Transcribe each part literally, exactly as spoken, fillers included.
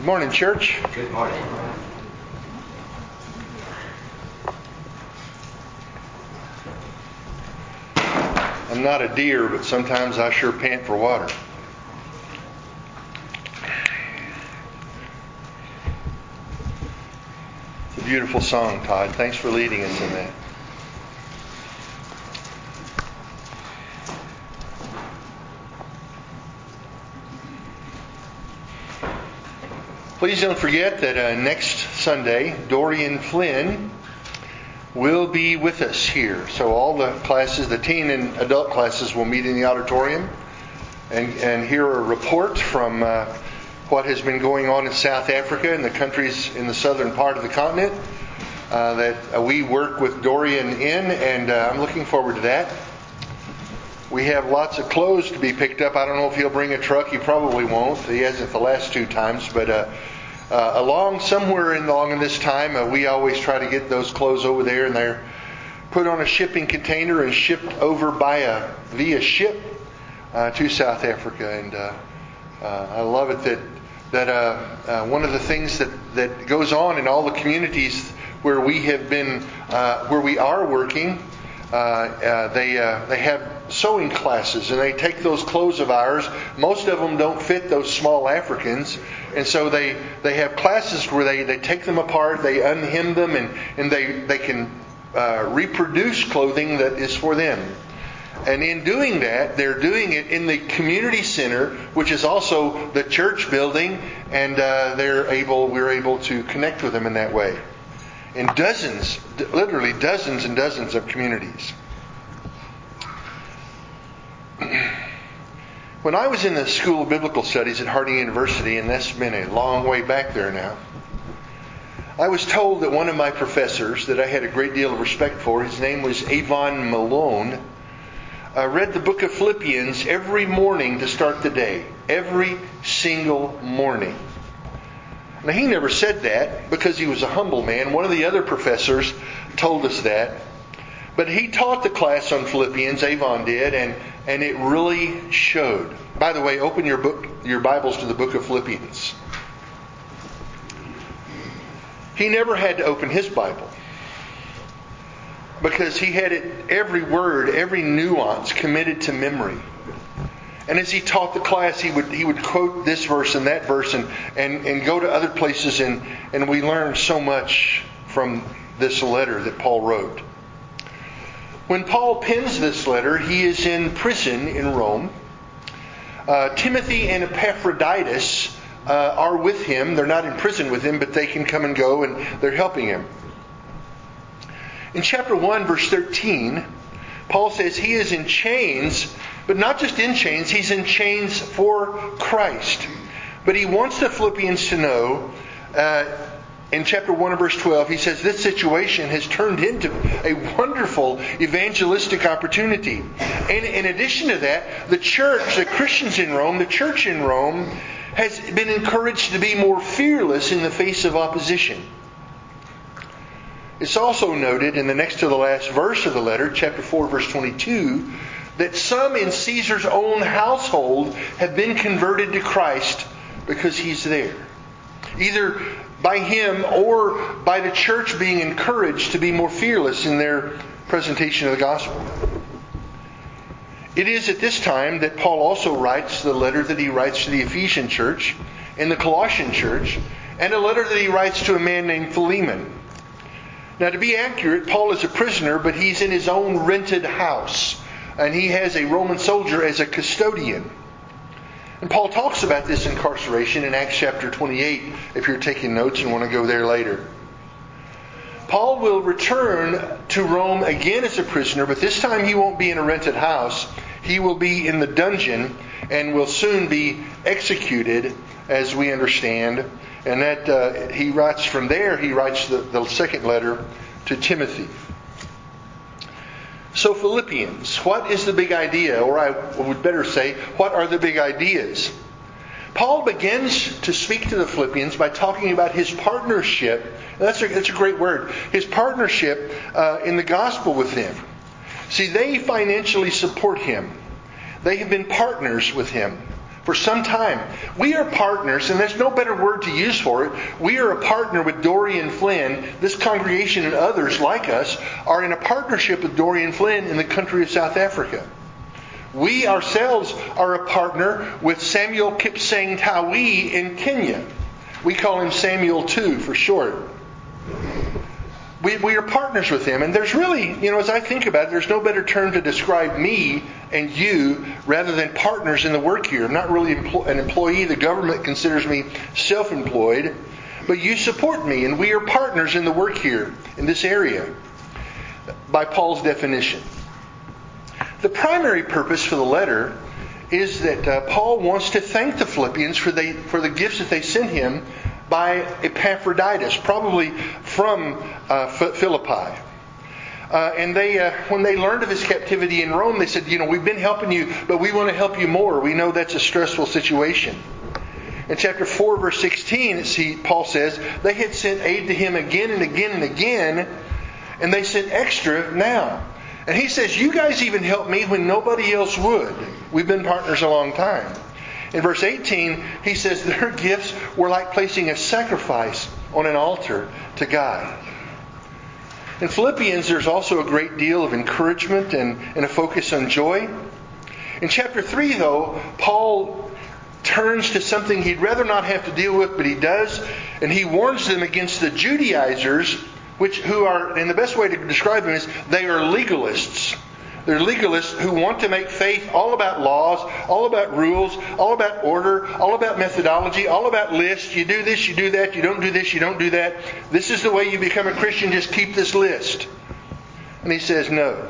Good morning, church. Good morning. I'm not a deer, but sometimes I sure pant for water. It's a beautiful song, Todd. Thanks for leading us in that. Please don't forget that uh, next Sunday, Dorian Flynn will be with us here. So all the classes, the teen and adult classes, will meet in the auditorium and, and hear a report from uh, what has been going on in South Africa and the countries in the southern part of the continent uh, that uh, we work with Dorian in, and uh, I'm looking forward to that. We have lots of clothes to be picked up. I don't know if he'll bring a truck. He probably won't. He hasn't the last two times. But uh, uh, along somewhere in, along in this time, uh, we always try to get those clothes over there, and they're put on a shipping container and shipped over by a via ship uh, to South Africa. And uh, uh, I love it that that uh, uh, one of the things that, that goes on in all the communities where we have been, uh, where we are working. Uh, uh, they uh, they have sewing classes, and they take those clothes of ours. Most of them don't fit those small Africans, and so they, they have classes where they, they take them apart, they unhem them, and, and they they can uh, reproduce clothing that is for them. And in doing that, they're doing it in the community center, which is also the church building, and uh, they're able we're able to connect with them in that way. In dozens, literally dozens and dozens of communities. When I was in the School of Biblical Studies at Harding University, and that's been a long way back there now, I was told that one of my professors that I had a great deal of respect for, his name was Avon Malone, uh, read the book of Philippians every morning to start the day. Every single morning. Now, he never said that because he was a humble man. One of the other professors told us that. But he taught the class on Philippians, Avon did, and, and it really showed. By the way, open your book, your Bibles to the book of Philippians. He never had to open his Bible because he had it, every word, every nuance committed to memory. And as he taught the class, he would he would quote this verse and that verse and, and, and go to other places, and, and we learned so much from this letter that Paul wrote. When Paul pens this letter, he is in prison in Rome. Uh, Timothy and Epaphroditus uh, are with him. They're not in prison with him, but they can come and go, and they're helping him. In chapter one, verse thirteen, Paul says he is in chains, but not just in chains, he's in chains for Christ. But he wants the Philippians to know, uh, in chapter one and verse twelve, he says this situation has turned into a wonderful evangelistic opportunity. And in addition to that, the church, the Christians in Rome, the church in Rome, has been encouraged to be more fearless in the face of opposition. It's also noted in the next to the last verse of the letter, chapter four, verse twenty-two, that some in Caesar's own household have been converted to Christ because he's there. Either by him or by the church being encouraged to be more fearless in their presentation of the gospel. It is at this time that Paul also writes the letter that he writes to the Ephesian church and the Colossian church, and a letter that he writes to a man named Philemon. Now, to be accurate, Paul is a prisoner, but he's in his own rented house. And he has a Roman soldier as a custodian. And Paul talks about this incarceration in Acts chapter twenty-eight, if you're taking notes and want to go there later. Paul will return to Rome again as a prisoner, but this time he won't be in a rented house. He will be in the dungeon and will soon be executed, as we understand. And that uh, he writes from there, he writes the, the second letter to Timothy. So Philippians, what is the big idea? Or I would better say, what are the big ideas? Paul begins to speak to the Philippians by talking about his partnership. That's a, that's a great word. His partnership uh, in the gospel with them. See, they financially support him. They have been partners with him for some time. We are partners, and there's no better word to use for it. We are a partner with Dorian Flynn. This congregation and others like us are in a partnership with Dorian Flynn in the country of South Africa. We ourselves are a partner with Samuel Kipsang Tawi in Kenya. We call him Samuel two for short. We, we are partners with him. And there's really, you know, as I think about it, there's no better term to describe me and you rather than partners in the work here. I'm not really an employee. The government considers me self-employed. But you support me, and we are partners in the work here in this area by Paul's definition. The primary purpose for the letter is that uh, Paul wants to thank the Philippians for, they, for the gifts that they sent him by Epaphroditus, probably from uh, Philippi. Uh, and they, uh, when they learned of his captivity in Rome, they said, you know, we've been helping you, but we want to help you more. We know that's a stressful situation. In chapter four, verse sixteen, see, Paul says, they had sent aid to him again and again and again, and they sent extra now. And he says, you guys even helped me when nobody else would. We've been partners a long time. In verse eighteen, he says their gifts were like placing a sacrifice on an altar to God. In Philippians, there's also a great deal of encouragement and, and a focus on joy. In chapter three, though, Paul turns to something he'd rather not have to deal with, but he does. And he warns them against the Judaizers, which who are, and the best way to describe them is they are legalists. They're legalists who want to make faith all about laws, all about rules, all about order, all about methodology, all about lists. You do this, you do that, you don't do this, you don't do that. This is the way you become a Christian, just keep this list. And he says no.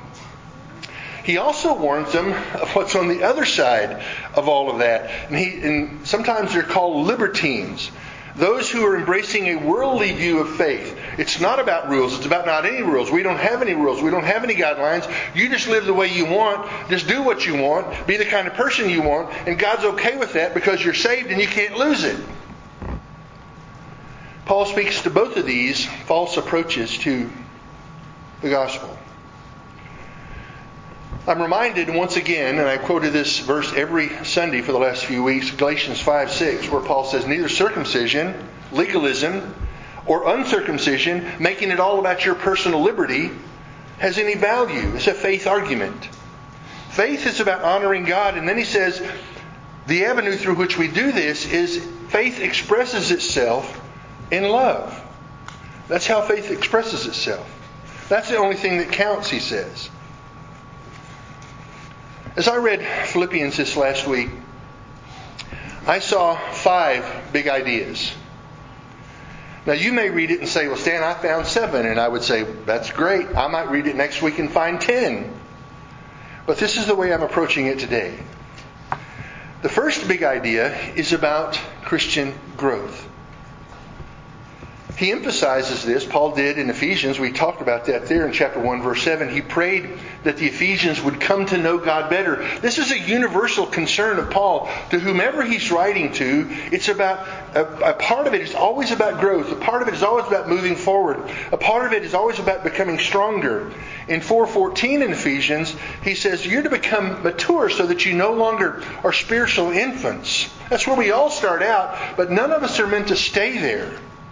He also warns them of what's on the other side of all of that. And, he, and sometimes they're called libertines. Those who are embracing a worldly view of faith. It's not about rules. It's about not any rules. We don't have any rules. We don't have any guidelines. You just live the way you want. Just do what you want. Be the kind of person you want. And God's okay with that because you're saved and you can't lose it. Paul speaks to both of these false approaches to the gospel. I'm reminded once again, and I quoted this verse every Sunday for the last few weeks, Galatians five six, where Paul says, neither circumcision, legalism, or uncircumcision, making it all about your personal liberty, has any value. It's a faith argument. Faith is about honoring God. And then he says, the avenue through which we do this is faith expresses itself in love. That's how faith expresses itself. That's the only thing that counts, he says. As I read Philippians this last week, I saw five big ideas. Now you may read it and say, well, Stan, I found seven. And I would say, that's great. I might read it next week and find ten. But this is the way I'm approaching it today. The first big idea is about Christian growth. He emphasizes this. Paul did in Ephesians. We talked about that there in chapter one, verse seven. He prayed that the Ephesians would come to know God better. This is a universal concern of Paul. To whomever he's writing to, it's about, a, a part of it is always about growth. A part of it is always about moving forward. A part of it is always about becoming stronger. In four fourteen in Ephesians, he says, you're to become mature so that you no longer are spiritual infants. That's where we all start out, but none of us are meant to stay there.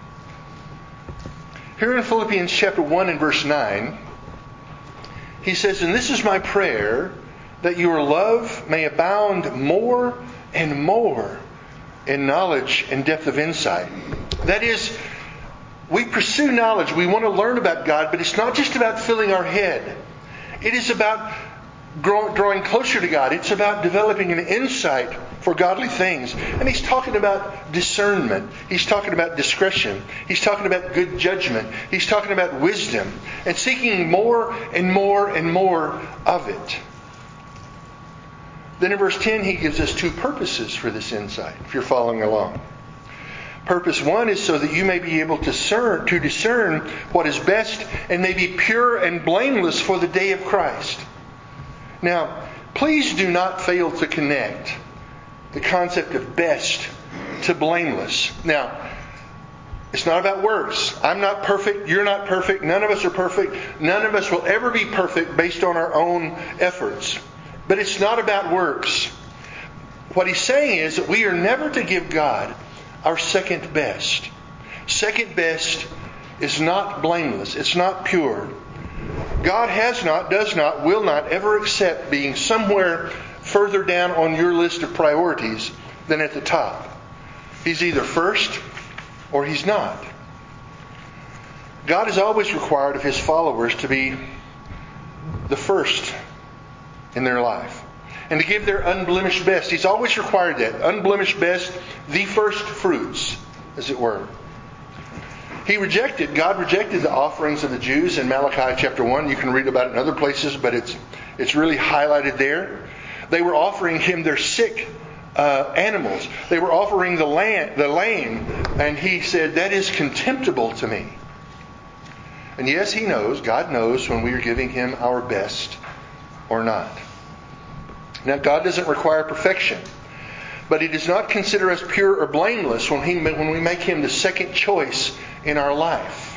Here in Philippians chapter one and verse nine, he says, and this is my prayer, that your love may abound more and more in knowledge and depth of insight. That is, we pursue knowledge. We want to learn about God, but it's not just about filling our head. It is about grow, drawing closer to God. It's about developing an insight for godly things. And he's talking about discernment. He's talking about discretion. He's talking about good judgment. He's talking about wisdom. And seeking more and more and more of it. Then in verse ten, he gives us two purposes for this insight, if you're following along. Purpose one is so that you may be able to discern, to discern what is best and may be pure and blameless for the day of Christ. Now, please do not fail to connect the concept of best to blameless. Now, it's not about works. I'm not perfect. You're not perfect. None of us are perfect. None of us will ever be perfect based on our own efforts. But it's not about works. What he's saying is that we are never to give God our second best. Second best is not blameless. It's not pure. God has not, does not, will not ever accept being somewhere further down on your list of priorities than at the top. He's either first or He's not. God is always required of His followers to be the first in their life and to give their unblemished best. He's always required that. Unblemished best, the first fruits, as it were. He rejected, God rejected the offerings of the Jews in Malachi chapter one. You can read about it in other places, but it's it's really highlighted there. They were offering Him their sick uh, animals. They were offering the lamb, the lame, and He said, that is contemptible to me. And yes, He knows, God knows when we are giving Him our best or not. Now, God doesn't require perfection, but He does not consider us pure or blameless when, he, when we make Him the second choice in our life.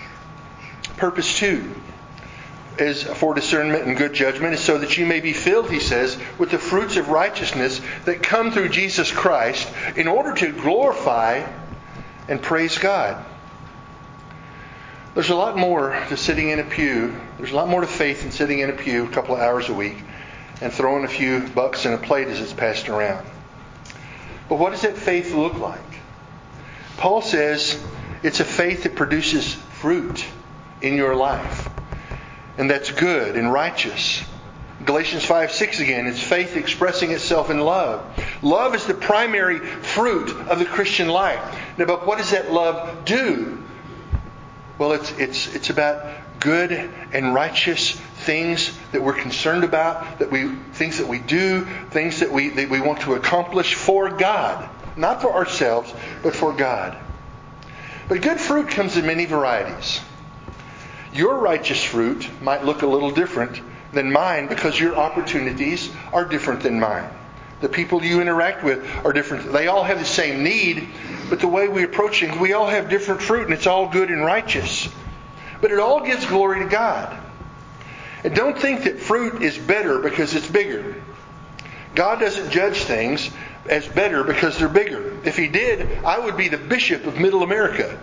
Purpose two is for discernment and good judgment is so that you may be filled, He says, with the fruits of righteousness that come through Jesus Christ in order to glorify and praise God. There's a lot more to sitting in a pew. There's a lot more to faith than sitting in a pew a couple of hours a week and throwing a few bucks in a plate as it's passed around. But what does that faith look like? Paul says it's a faith that produces fruit in your life. And that's good and righteous. Galatians five six again, it's faith expressing itself in love. Love is the primary fruit of the Christian life. Now, but what does that love do? Well, it's it's it's about good and righteous things that we're concerned about, that we things that we do, things that we that we want to accomplish for God, not for ourselves, but for God. But good fruit comes in many varieties. Your righteous fruit might look a little different than mine because your opportunities are different than mine. The people you interact with are different. They all have the same need, but the way we approach things, we all have different fruit, and it's all good and righteous. But it all gives glory to God. And don't think that fruit is better because it's bigger. God doesn't judge things as better because they're bigger. If He did, I would be the bishop of Middle America.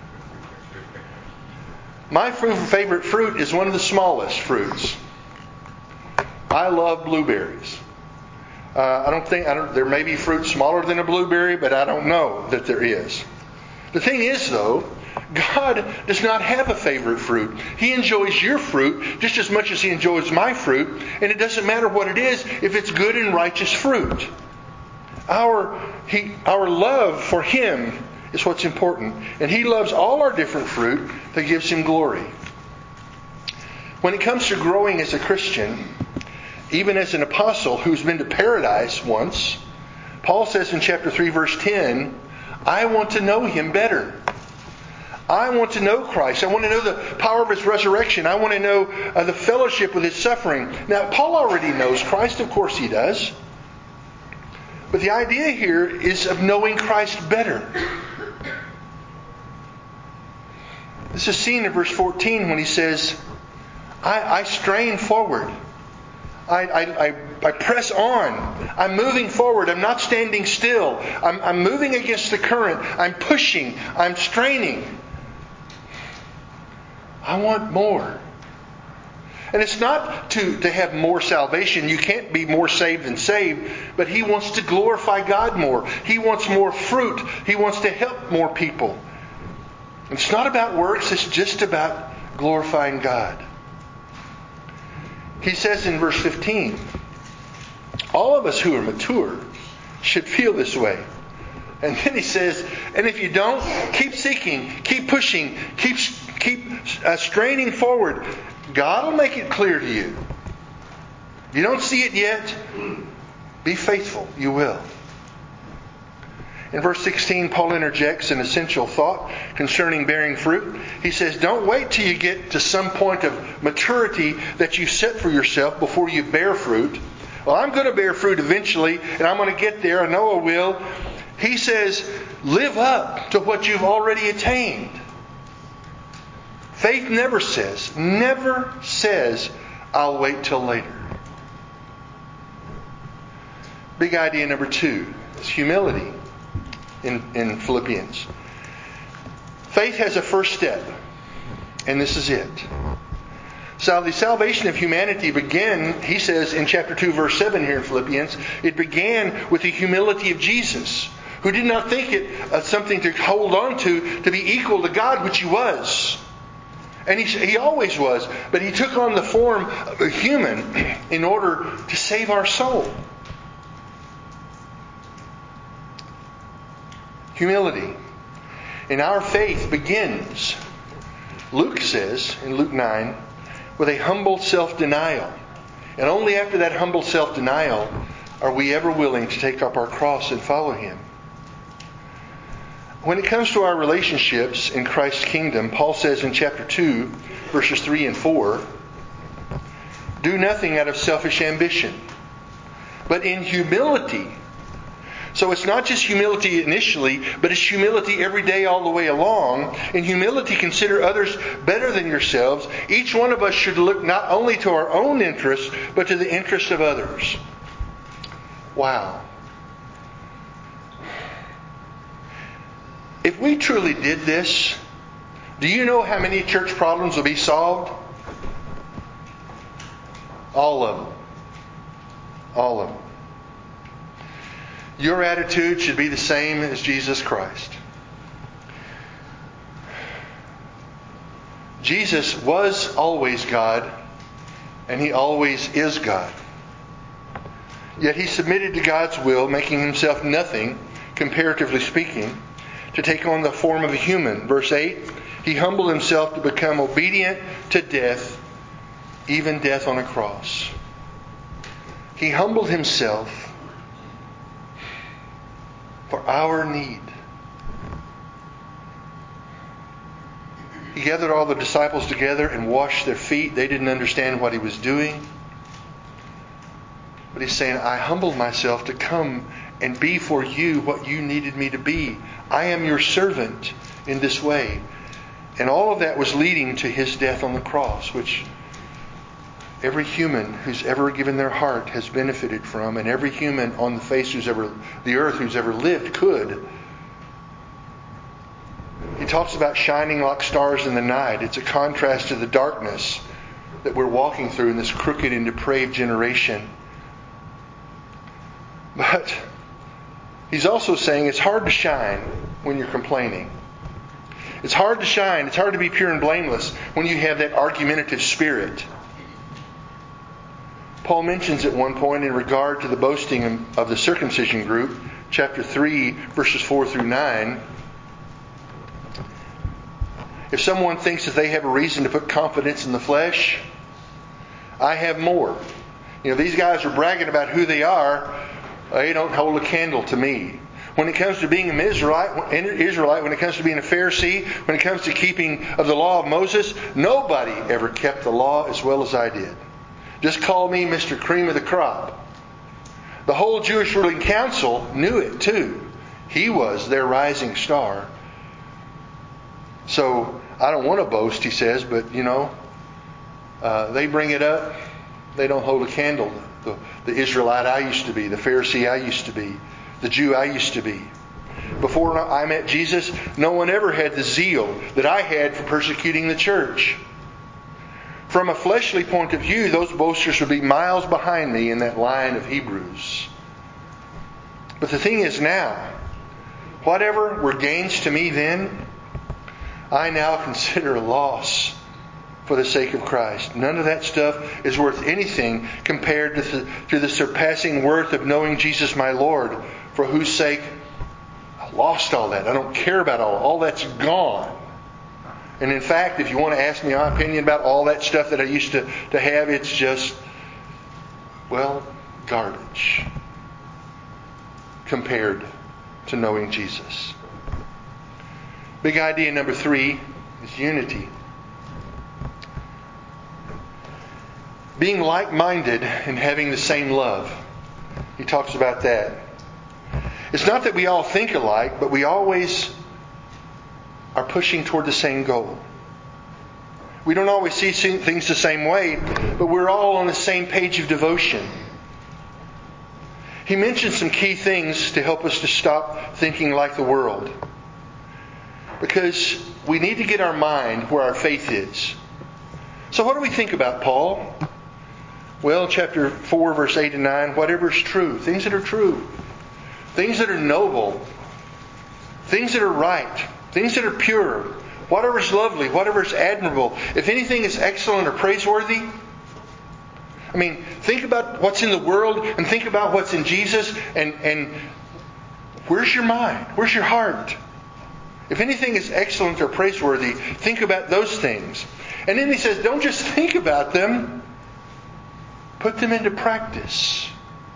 My favorite fruit is one of the smallest fruits. I love blueberries. Uh, I don't think I don't, there may be fruit smaller than a blueberry, but I don't know that there is. The thing is, though, God does not have a favorite fruit. He enjoys your fruit just as much as He enjoys my fruit, and it doesn't matter what it is if it's good and righteous fruit. Our he, our love for Him is what's important, and He loves all our different fruit that gives Him glory. When it comes to growing as a Christian, even as an apostle who's been to paradise once, Paul says in chapter three, verse ten, I want to know Him better. I want to know Christ. I want to know the power of His resurrection. I want to know uh, the fellowship with His suffering. Now, Paul already knows Christ. Of course he does. But the idea here is of knowing Christ better. This is seen in verse fourteen when he says, I, I strain forward. I, I, I, I press on. I'm moving forward. I'm not standing still. I'm, I'm moving against the current. I'm pushing. I'm straining. I want more. And it's not to, to have more salvation. You can't be more saved than saved. But He wants to glorify God more. He wants more fruit. He wants to help more people. It's not about works. It's just about glorifying God. He says in verse fifteen, all of us who are mature should feel this way. And then he says, and if you don't, keep seeking, keep pushing, keep keep uh, straining forward. God will make it clear to you. You don't see it yet? Be faithful. You will. In verse sixteen, Paul interjects an essential thought concerning bearing fruit. He says, don't wait till you get to some point of maturity that you set for yourself before you bear fruit. Well, I'm going to bear fruit eventually, and I'm going to get there. I know I will. He says, live up to what you've already attained. Faith never says, never says, I'll wait till later. Big idea number two is humility in, in Philippians. Faith has a first step, and this is it. So the salvation of humanity began, he says in chapter two, verse seven here in Philippians, it began with the humility of Jesus, who did not think it uh, something to hold on to, to be equal to God, which He was. And he, he always was. But He took on the form of a human in order to save our soul. Humility. And our faith begins, Luke says in Luke nine, with a humble self-denial. And only after that humble self-denial are we ever willing to take up our cross and follow Him. When it comes to our relationships in Christ's kingdom, Paul says in chapter two, verses three and four, do nothing out of selfish ambition, but in humility. So it's not just humility initially, but it's humility every day all the way along. In humility, consider others better than yourselves. Each one of us should look not only to our own interests, but to the interests of others. Wow. If we truly did this, do you know how many church problems will be solved? All of them. All of them. Your attitude should be the same as Jesus Christ. Jesus was always God, and He always is God. Yet He submitted to God's will, making Himself nothing, comparatively speaking, to take on the form of a human. Verse eight, He humbled Himself to become obedient to death, even death on a cross. He humbled Himself for our need. He gathered all the disciples together and washed their feet. They didn't understand what He was doing. But He's saying, I humbled myself to come and be for you what you needed me to be. I am your servant in this way. And all of that was leading to His death on the cross, which every human who's ever given their heart has benefited from, and every human on the face who's ever, the earth who's ever lived could. He talks about shining like stars in the night. It's a contrast to the darkness that we're walking through in this crooked and depraved generation. But He's also saying it's hard to shine when you're complaining. It's hard to shine. It's hard to be pure and blameless when you have that argumentative spirit. Paul mentions at one point in regard to the boasting of the circumcision group, chapter three, verses four through nine. If someone thinks that they have a reason to put confidence in the flesh, I have more. You know, these guys are bragging about who they are. They don't hold a candle to me. When it comes to being an Israelite, Israelite, when it comes to being a Pharisee, when it comes to keeping of the law of Moses, nobody ever kept the law as well as I did. Just call me Mister Cream of the Crop. The whole Jewish ruling council knew it too. He was their rising star. So, I don't want to boast, he says, but, you know, uh, they bring it up. They don't hold a candle. The, the Israelite I used to be, the Pharisee I used to be, the Jew I used to be. Before I met Jesus, no one ever had the zeal that I had for persecuting the church. From a fleshly point of view, those boasters would be miles behind me in that line of Hebrews. But the thing is now, whatever were gains to me then, I now consider a loss for the sake of Christ. None of that stuff is worth anything compared to the, to the surpassing worth of knowing Jesus my Lord, for whose sake I lost all that. I don't care about all. All that's gone. And in fact, if you want to ask me my opinion about all that stuff that I used to, to have, it's just, well, garbage compared to knowing Jesus. Big idea number three is unity. Being like-minded and having the same love. He talks about that. It's not that we all think alike, but we always are pushing toward the same goal. We don't always see things the same way, but we're all on the same page of devotion. he mentions some key things to help us to stop thinking like the world. Because we need to get our mind where our faith is. So what do we think about Paul? Well, chapter four, verse eight and nine, whatever is true, things that are true, things that are noble, things that are right, things that are pure, whatever is lovely, whatever is admirable, if anything is excellent or praiseworthy. I mean, think about what's in the world and think about what's in Jesus, and, and where's your mind? Where's your heart? If anything is excellent or praiseworthy, think about those things. And then he says, don't just think about them, put them into practice.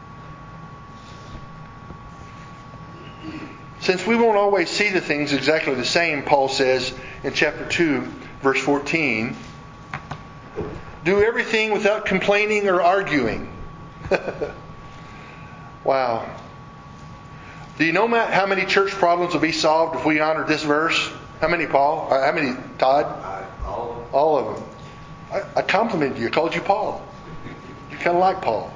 Since we won't always see the things exactly the same, Paul says in chapter two, verse fourteen, do everything without complaining or arguing. Wow. Do you know how many church problems will be solved if we honor this verse? How many, Paul? How many, Todd? All of them. All of them. I, I complimented you. I called you Paul. You kind of like Paul.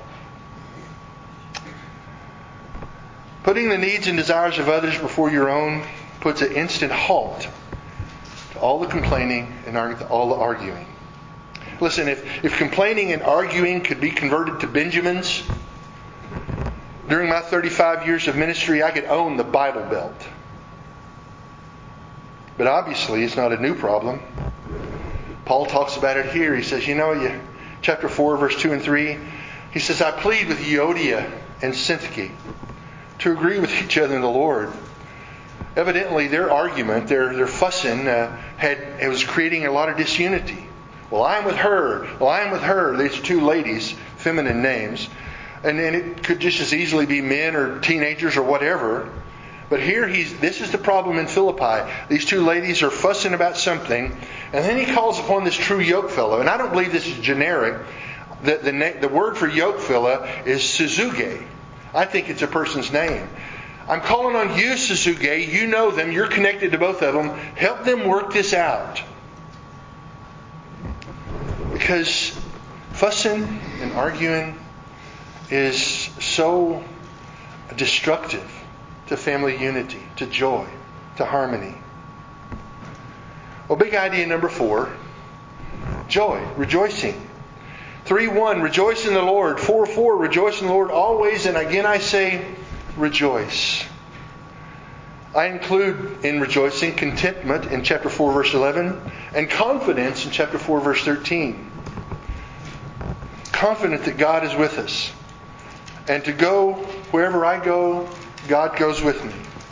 Putting the needs and desires of others before your own puts an instant halt to all the complaining and all the arguing. Listen, if, if complaining and arguing could be converted to Benjamins, during my thirty-five years of ministry, I could own the Bible Belt. But obviously, it's not a new problem. Paul talks about it here. He says, you know, you, chapter four, verse two and three, he says, I plead with Euodia and Syntyche to agree with each other in the Lord. Evidently, their argument, their, their fussing, uh, had it was creating a lot of disunity. Well, I'm with her. Well, I'm with her. These two ladies, feminine names. And then it could just as easily be men or teenagers or whatever. But here, he's this is the problem in Philippi. These two ladies are fussing about something. And then he calls upon this true yoke fellow. And I don't believe this is generic. The, the, the word for yoke fellow is Suzuge. I think it's a person's name. I'm calling on you, Suzuge. You know them. You're connected to both of them. Help them work this out. Because fussing and arguing is so destructive to family unity, to joy, to harmony. Well, big idea number four, joy, rejoicing. three one, rejoice in the Lord. four four, rejoice in the Lord always. And again I say, rejoice. I include in rejoicing contentment in chapter four, verse eleven, and confidence in chapter four, verse thirteen. Confident that God is with us. And to go wherever I go, God goes with me.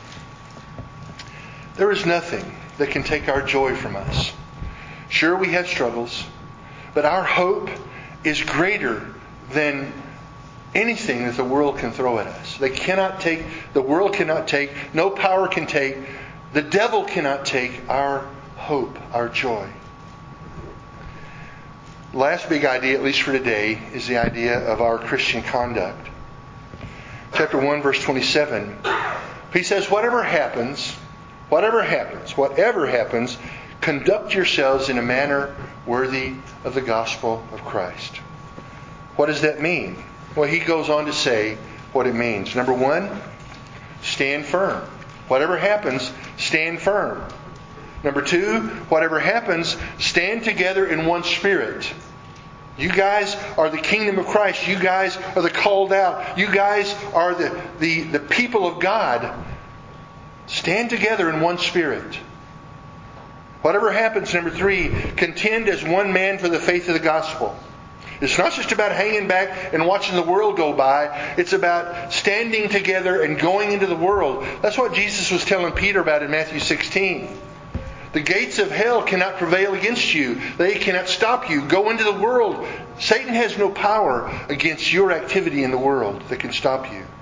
There is nothing that can take our joy from us. Sure, we have struggles, but our hope is greater than anything that the world can throw at us. They cannot take, the world cannot take, no power can take, the devil cannot take our hope, our joy. Last big idea, at least for today, is the idea of our Christian conduct. Chapter one, verse twenty-seven. He says, whatever happens, whatever happens, whatever happens, conduct yourselves in a manner worthy of the gospel of Christ. What does that mean? Well, he goes on to say what it means. Number one, stand firm. Whatever happens, stand firm. Number two, whatever happens, stand together in one spirit. You guys are the kingdom of Christ. You guys are the called out. You guys are the, the, the people of God. Stand together in one spirit. Whatever happens, number three, contend as one man for the faith of the gospel. It's not just about hanging back and watching the world go by. It's about standing together and going into the world. That's what Jesus was telling Peter about in Matthew sixteen. The gates of hell cannot prevail against you. They cannot stop you. Go into the world. Satan has no power against your activity in the world that can stop you.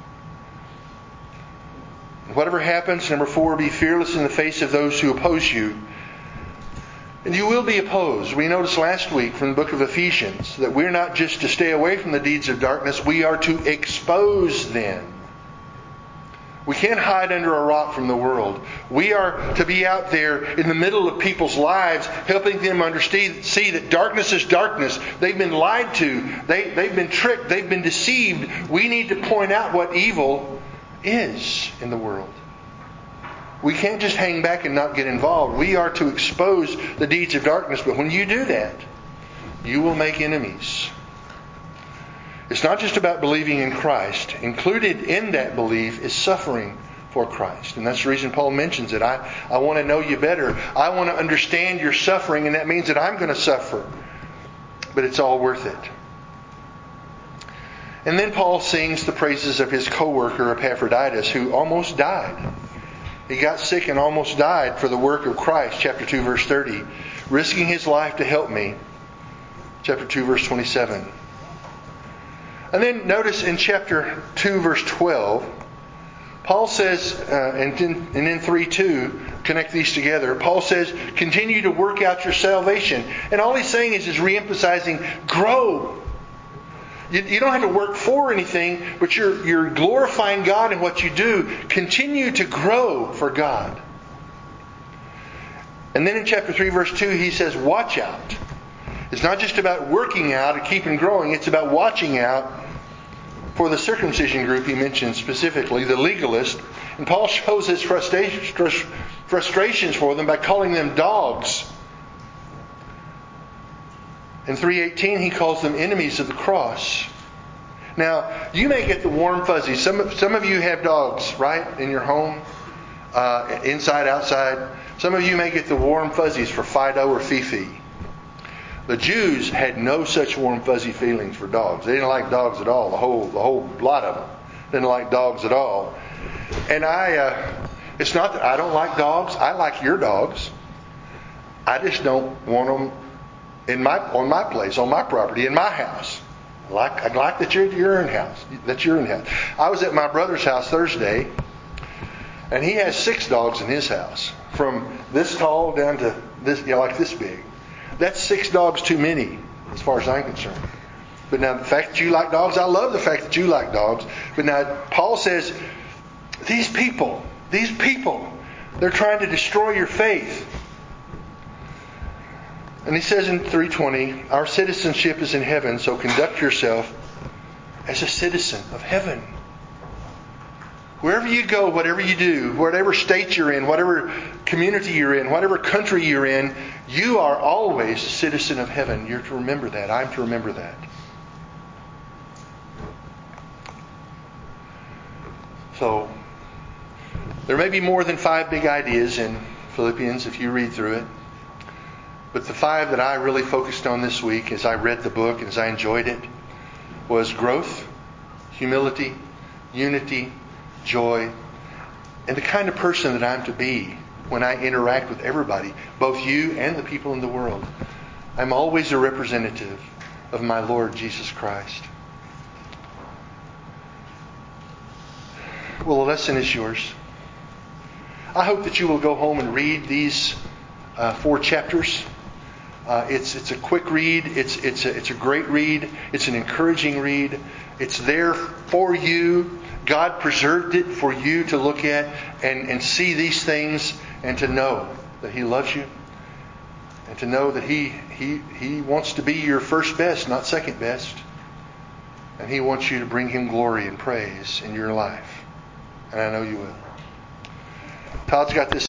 Whatever happens, number four, be fearless in the face of those who oppose you. And you will be opposed. We noticed last week from the book of Ephesians that we're not just to stay away from the deeds of darkness, we are to expose them. We can't hide under a rock from the world. We are to be out there in the middle of people's lives, helping them understand, see that darkness is darkness. They've been lied to. They, they've been tricked. They've been deceived. We need to point out what evil is in the world. We can't just hang back and not get involved. We are to expose the deeds of darkness. But when you do that, you will make enemies. It's not just about believing in Christ. Included in that belief is suffering for Christ. And that's the reason Paul mentions it. I, I want to know you better. I want to understand your suffering, and that means that I'm going to suffer. But it's all worth it. And then Paul sings the praises of his co-worker Epaphroditus, who almost died. He got sick and almost died for the work of Christ, chapter two, verse thirty. Risking his life to help me, chapter two, verse twenty-seven. And then notice in chapter two, verse twelve, Paul says, uh, and, in, and in three two, connect these together, Paul says, continue to work out your salvation. And all he's saying is, is re-emphasizing, grow. You, you don't have to work for anything, but you're, you're glorifying God in what you do. Continue to grow for God. And then in chapter three, verse two, he says, watch out. It's not just about working out and keeping growing. It's about watching out for the circumcision group he mentions specifically, the legalist. And Paul shows his frustrations for them by calling them dogs. In three eighteen, he calls them enemies of the cross. Now, you may get the warm fuzzies. Some of, some of you have dogs, right, in your home, uh, inside, outside. Some of you may get the warm fuzzies for Fido or Fifi. The Jews had no such warm fuzzy feelings for dogs. They didn't like dogs at all. The whole the whole lot of them didn't like dogs at all. And I, uh, it's not that I don't like dogs. I like your dogs. I just don't want them in my on my place, on my property, in my house. I like I like that you're at your own house. That you're in house. I was at my brother's house Thursday, and he has six dogs in his house, from this tall down to this, you know, like this big. That's six dogs too many, as far as I'm concerned. But now the fact that you like dogs, I love the fact that you like dogs. But now Paul says, these people, these people, they're trying to destroy your faith. And he says in three twenty, our citizenship is in heaven, so conduct yourself as a citizen of heaven. Wherever you go, whatever you do, whatever state you're in, whatever community you're in, whatever country you're in, you are always a citizen of heaven. You're to remember that. I'm to remember that. So, there may be more than five big ideas in Philippians if you read through it. But the five that I really focused on this week as I read the book and as I enjoyed it was growth, humility, unity, joy, and the kind of person that I'm to be when I interact with everybody, both you and the people in the world. I'm always a representative of my Lord Jesus Christ. Well, the lesson is yours. I hope that you will go home and read these uh, four chapters. Uh, it's it's a quick read. It's it's a, it's a great read. It's an encouraging read. It's there for you. God preserved it for you to look at and, and see these things and to know that He loves you and to know that He He He wants to be your first best, not second best. And He wants you to bring Him glory and praise in your life. And I know you will. Todd's got this